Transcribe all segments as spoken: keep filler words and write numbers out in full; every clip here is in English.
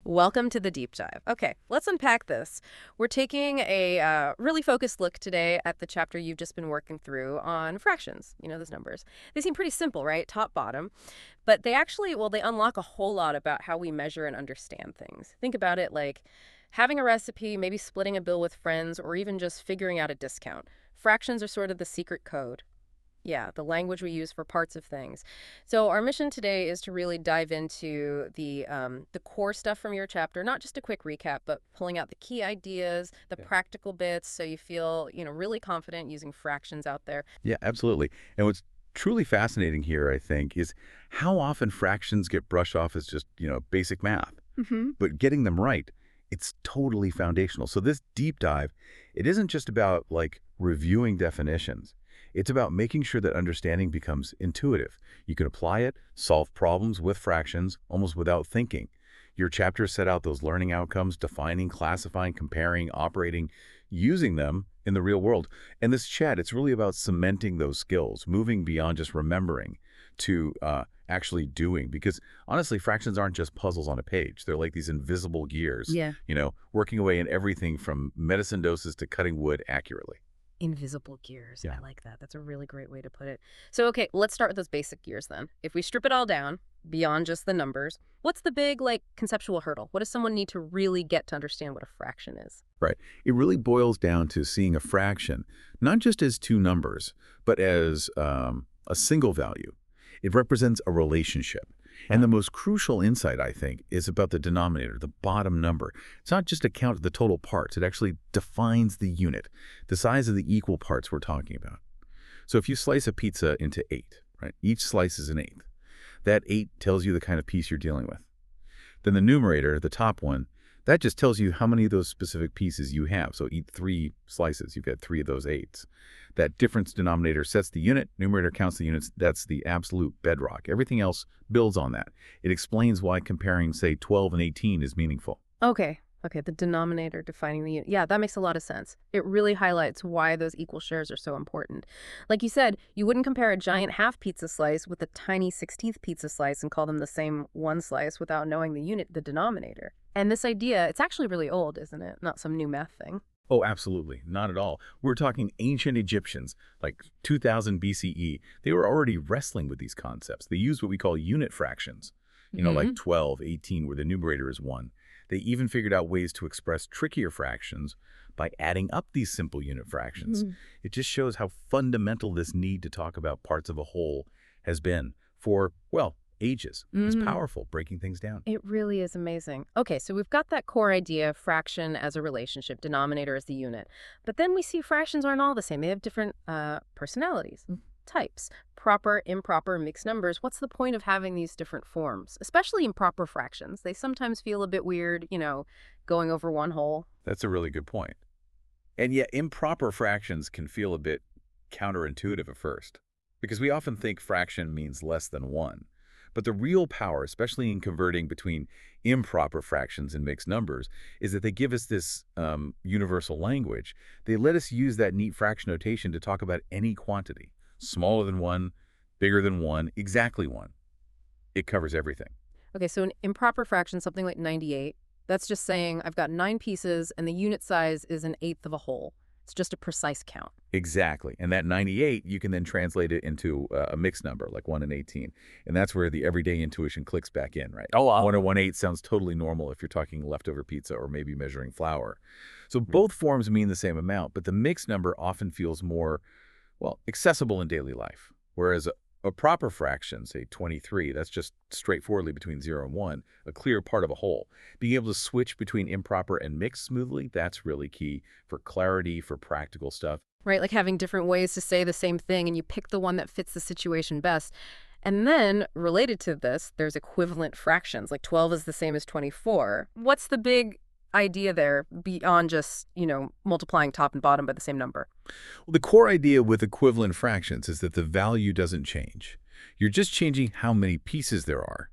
Welcome to the deep dive. Okay, let's unpack this. We're taking a uh, really focused look today at the chapter you've just been working through on fractions. You know, those numbers. They seem pretty simple, right? Top, bottom. But they actually, well, they unlock a whole lot about how we measure and understand things. Think about it like having a recipe, maybe splitting a bill with friends, or even just figuring out a discount. Fractions are sort of the secret code. Yeah, the language we use for parts of things. So our mission today is to really dive into the um, the core stuff from your chapter, not just a quick recap, but pulling out the key ideas, the Yeah. practical bits, so you feel, you know, really confident using fractions out there. Yeah, absolutely. And what's truly fascinating here, I think, is how often fractions get brushed off as just, you know, basic math. Mm-hmm. But getting them right, it's totally foundational. So this deep dive, it isn't just about like reviewing definitions. It's about making sure that understanding becomes intuitive. You can apply it, solve problems with fractions almost without thinking. Your chapters set out those learning outcomes, defining, classifying, comparing, operating, using them in the real world. And this chat, it's really about cementing those skills, moving beyond just remembering to uh, actually doing. Because honestly, fractions aren't just puzzles on a page. They're like these invisible gears, Yeah. you know, working away in everything from medicine doses to cutting wood accurately. Invisible gears. Yeah. I like that. That's a really great way to put it. So, okay, let's start with those basic gears then. If we strip it all down, beyond just the numbers, what's the big, like, conceptual hurdle? What does someone need to really get to understand what a fraction is? Right. It really boils down to seeing a fraction, not just as two numbers, but as um, a single value. It represents a relationship. And the most crucial insight, I think, is about the denominator, the bottom number. It's not just a count of the total parts. It actually defines the unit, the size of the equal parts we're talking about. So if you slice a pizza into eight, right, each slice is an eighth. That eight tells you the kind of piece you're dealing with. Then the numerator, the top one, that just tells you how many of those specific pieces you have. So eat three slices, you've got three of those eights. That difference denominator sets the unit, numerator counts the units. That's the absolute bedrock. Everything else builds on that. It explains why comparing, say, twelve and eighteen is meaningful. Okay. Okay, the denominator defining the unit. Yeah, that makes a lot of sense. It really highlights why those equal shares are so important. Like you said, you wouldn't compare a giant half pizza slice with a tiny sixteenth pizza slice and call them the same one slice without knowing the unit, the denominator. And this idea, it's actually really old, isn't it? Not some new math thing. Oh, absolutely. Not at all. We're talking ancient Egyptians, like two thousand B C E. They were already wrestling with these concepts. They used what we call unit fractions, you know, like Mhm. twelve, eighteen, where the numerator is one. They even figured out ways to express trickier fractions by adding up these simple unit fractions. Mhm. It just shows how fundamental this need to talk about parts of a whole has been for, well, ages. It's Mhm. powerful, breaking things down. It really is amazing. Okay, so we've got that core idea, fraction as a relationship, denominator as the unit. But then we see fractions aren't all the same. They have different uh, personalities, types, proper, improper, mixed numbers. What's the point of having these different forms, especially improper fractions? They sometimes feel a bit weird, you know, going over one whole. That's a really good point. And yet improper fractions can feel a bit counterintuitive at first, because we often think fraction means less than one. But the real power, especially in converting between improper fractions and mixed numbers, is that they give us this um, universal language. They let us use that neat fraction notation to talk about any quantity, smaller than one, bigger than one, exactly one. It covers everything. Okay, so an improper fraction, something like ninety-eight, that's just saying I've got nine pieces and the unit size is an eighth of a whole. It's just a precise count. Exactly. And that ninety-eight, you can then translate it into uh, a mixed number, like one and eighteen. And that's where the everyday intuition clicks back in, right? Oh, wow. one and one eighth sounds totally normal if you're talking leftover pizza or maybe measuring flour. So both forms mean the same amount, but the mixed number often feels more, well, accessible in daily life. Whereas a, a proper fraction, say twenty-three, that's just straightforwardly between zero and one, a clear part of a whole. Being able to switch between improper and mixed smoothly, that's really key for clarity, for practical stuff. Right? Like having different ways to say the same thing and you pick the one that fits the situation best. And then, related to this, there's equivalent fractions, like twelve is the same as twenty-four. What's the big idea there beyond just, you know, multiplying top and bottom by the same number? Well, the core idea with equivalent fractions is that the value doesn't change. You're just changing how many pieces there are.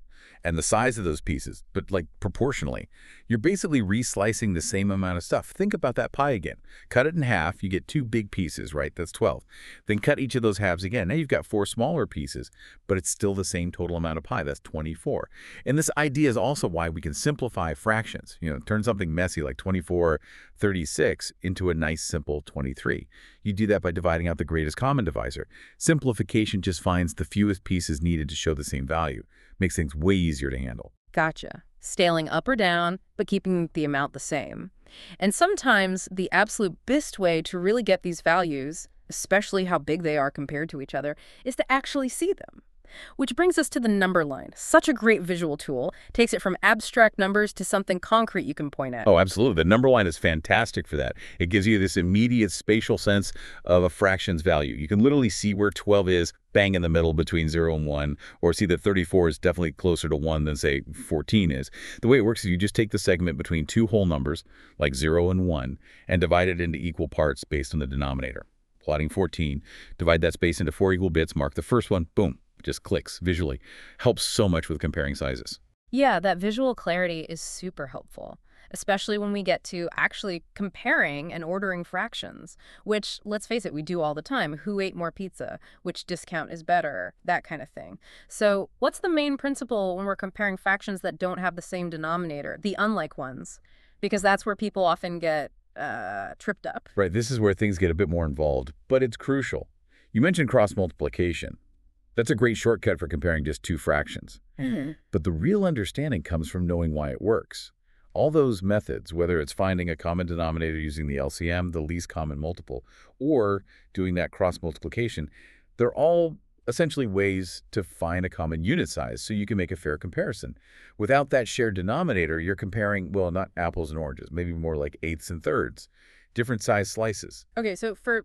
and the size of those pieces, but like proportionally. You're basically reslicing the same amount of stuff. Think about that pie again. Cut it in half, you get two big pieces, right? That's twelve. Then cut each of those halves again. Now you've got four smaller pieces, but it's still the same total amount of pie. That's twenty-four. And this idea is also why we can simplify fractions. You know, turn something messy like twenty-four thirty-six into a nice simple twenty-three. You do that by dividing out the greatest common divisor. Simplification just finds the fewest pieces needed to show the same value. Makes things way easier to handle. Gotcha. Scaling up or down, but keeping the amount the same. And sometimes the absolute best way to really get these values, especially how big they are compared to each other, is to actually see them. Which brings us to the number line. Such a great visual tool. Takes it from abstract numbers to something concrete you can point at. Oh, absolutely. The number line is fantastic for that. It gives you this immediate spatial sense of a fraction's value. You can literally see where twelve is bang in the middle between zero and one, or see that thirty-four is definitely closer to one than, say, fourteen is. The way it works is you just take the segment between two whole numbers, like zero and one, and divide it into equal parts based on the denominator. Plotting fourteen, divide that space into four equal bits, mark the first one, boom. Just clicks visually. Helps so much with comparing sizes. Yeah, that visual clarity is super helpful, especially when we get to actually comparing and ordering fractions, which, let's face it, we do all the time. Who ate more pizza? Which discount is better? That kind of thing. So what's the main principle when we're comparing fractions that don't have the same denominator, the unlike ones? Because that's where people often get uh, tripped up. Right, this is where things get a bit more involved, but it's crucial. You mentioned cross-multiplication. That's a great shortcut for comparing just two fractions. Mm-hmm. But the real understanding comes from knowing why it works. All those methods, whether it's finding a common denominator using the L C M, the least common multiple, or doing that cross-multiplication, they're all essentially ways to find a common unit size so you can make a fair comparison. Without that shared denominator, you're comparing, well, not apples and oranges, maybe more like eighths and thirds, different size slices. Okay, so for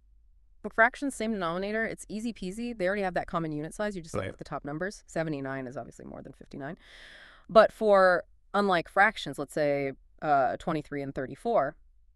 For fractions, same denominator, it's easy peasy. They already have that common unit size. You just look Right. at the top numbers. seventy-nine is obviously more than fifty-nine. But for unlike fractions, let's say uh, twenty-three and thirty-four,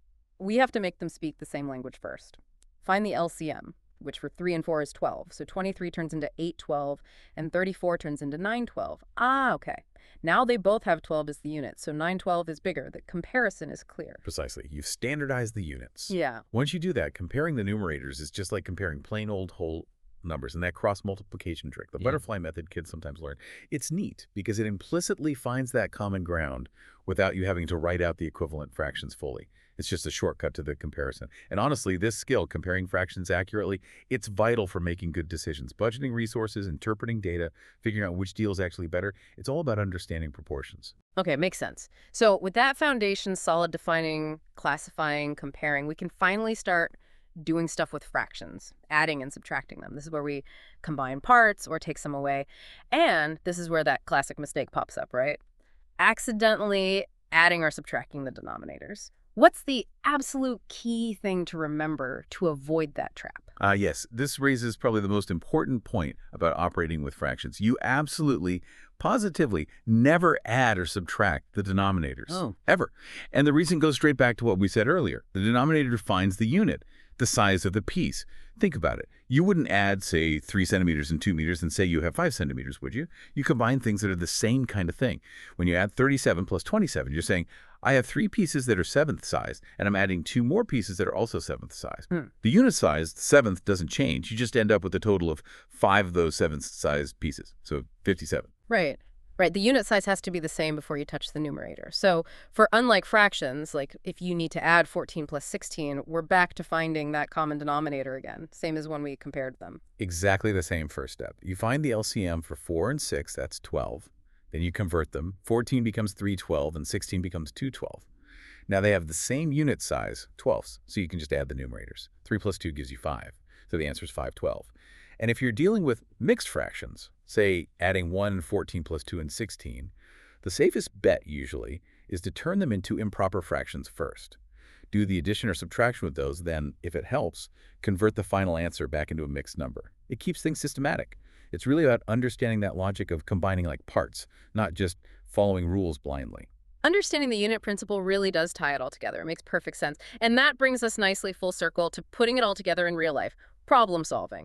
we have to make them speak the same language first. Find the L C M, which for three and four is twelve. So twenty-three turns into eight twelve, and thirty-four turns into nine twelve. Ah, okay. Now they both have twelve as the unit, so nine twelve is bigger. The comparison is clear. Precisely. You've standardized the units. Yeah. Once you do that, comparing the numerators is just like comparing plain old whole numbers and that cross-multiplication trick, the Yeah. butterfly method kids sometimes learn. It's neat because it implicitly finds that common ground without you having to write out the equivalent fractions fully. It's just a shortcut to the comparison. And honestly, this skill, comparing fractions accurately, it's vital for making good decisions. Budgeting resources, interpreting data, figuring out which deal is actually better. It's all about understanding proportions. Okay, makes sense. So with that foundation solid, defining, classifying, comparing, we can finally start doing stuff with fractions, adding and subtracting them. This is where we combine parts or take some away. And this is where that classic mistake pops up, right? Accidentally adding or subtracting the denominators. What's the absolute key thing to remember to avoid that trap? Uh, yes, this raises probably the most important point about operating with fractions. You absolutely, positively never add or subtract the denominators. Oh. Ever. And the reason goes straight back to what we said earlier. The denominator defines the unit, the size of the piece. Think about it. You wouldn't add, say, three centimeters and two meters and say you have five centimeters, would you? You combine things that are the same kind of thing. When you add thirty-seven plus twenty-seven, you're saying, I have three pieces that are seventh size, and I'm adding two more pieces that are also seventh size. Hmm. The unit size, the seventh, doesn't change. You just end up with a total of five of those seventh size pieces, so fifty-seven. Right. Right. The unit size has to be the same before you touch the numerator. So for unlike fractions, like if you need to add fourteen plus sixteen, we're back to finding that common denominator again, same as when we compared them. Exactly the same first step. You find the L C M for four and six, that's twelve. Then you convert them. fourteen becomes three twelve, and sixteen becomes two twelve. Now they have the same unit size, twelfths, so you can just add the numerators. three plus two gives you five, so the answer is five twelve. And if you're dealing with mixed fractions, say adding one and fourteen plus two and sixteen, the safest bet usually is to turn them into improper fractions first. Do the addition or subtraction with those, then, if it helps, convert the final answer back into a mixed number. It keeps things systematic. It's really about understanding that logic of combining like parts, not just following rules blindly. Understanding the unit principle really does tie it all together. It makes perfect sense. And that brings us nicely full circle to putting it all together in real life, problem solving.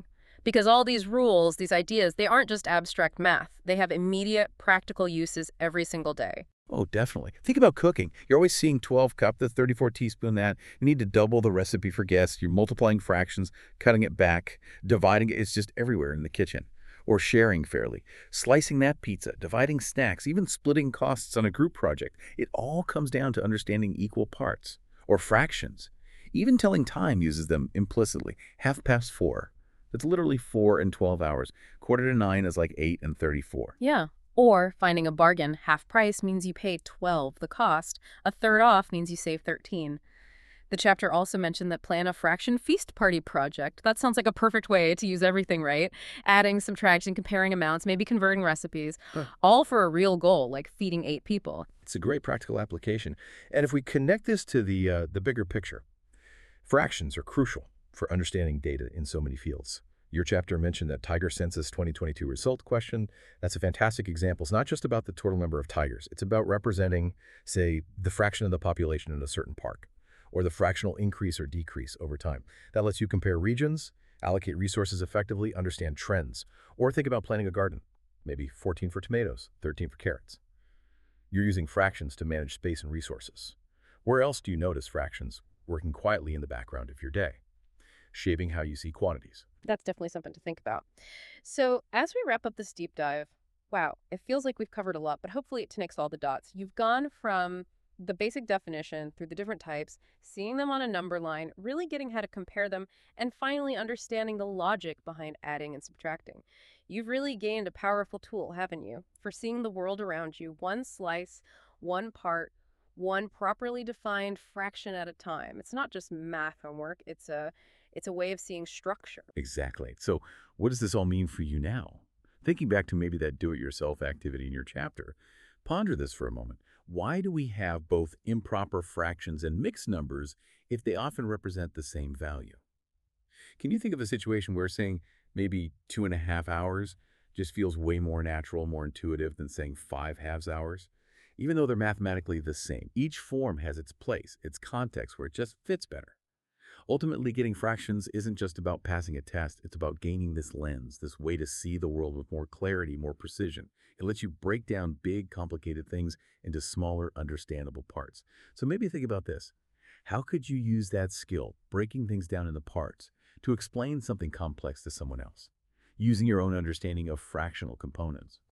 Because all these rules, these ideas, they aren't just abstract math. They have immediate, practical uses every single day. Oh, definitely. Think about cooking. You're always seeing twelve cup, the thirty-four teaspoon that. You need to double the recipe for guests. You're multiplying fractions, cutting it back, dividing it. It's just everywhere in the kitchen. Or sharing fairly. Slicing that pizza, dividing snacks, even splitting costs on a group project. It all comes down to understanding equal parts. Or fractions. Even telling time uses them implicitly. Half past four. That's literally four and twelve hours. Quarter to nine is like eight and thirty-four. Yeah. Or finding a bargain, half price means you pay twelve the cost. A third off means you save thirteen. The chapter also mentioned that plan a fraction feast party project. That sounds like a perfect way to use everything, right? Adding, subtracting, comparing amounts, maybe converting recipes, Huh. all for a real goal, like feeding eight people. It's a great practical application. And if we connect this to the, uh, the bigger picture, fractions are crucial for understanding data in so many fields. Your chapter mentioned that Tiger Census twenty twenty-two result question. That's a fantastic example. It's not just about the total number of tigers. It's about representing, say, the fraction of the population in a certain park, or the fractional increase or decrease over time. That lets you compare regions, allocate resources effectively, understand trends, or think about planting a garden. Maybe fourteen for tomatoes, thirteen for carrots. You're using fractions to manage space and resources. Where else do you notice fractions working quietly in the background of your day, shaping how you see quantities? That's definitely something to think about. So, as we wrap up this deep dive, wow, it feels like we've covered a lot, but hopefully it connects all the dots. You've gone from the basic definition through the different types, seeing them on a number line, really getting how to compare them, and finally understanding the logic behind adding and subtracting. You've really gained a powerful tool, haven't you, for seeing the world around you, one slice, one part, one properly defined fraction at a time. It's not just math homework, it's a it's a way of seeing structure. Exactly. So what does this all mean for you now? Thinking back to maybe that do-it-yourself activity in your chapter, ponder this for a moment. Why do we have both improper fractions and mixed numbers if they often represent the same value? Can you think of a situation where saying maybe two and a half hours just feels way more natural, more intuitive than saying five halves hours? Even though they're mathematically the same, each form has its place, its context where it just fits better. Ultimately, getting fractions isn't just about passing a test. It's about gaining this lens, this way to see the world with more clarity, more precision. It lets you break down big, complicated things into smaller, understandable parts. So maybe think about this. How could you use that skill, breaking things down into parts, to explain something complex to someone else, using your own understanding of fractional components?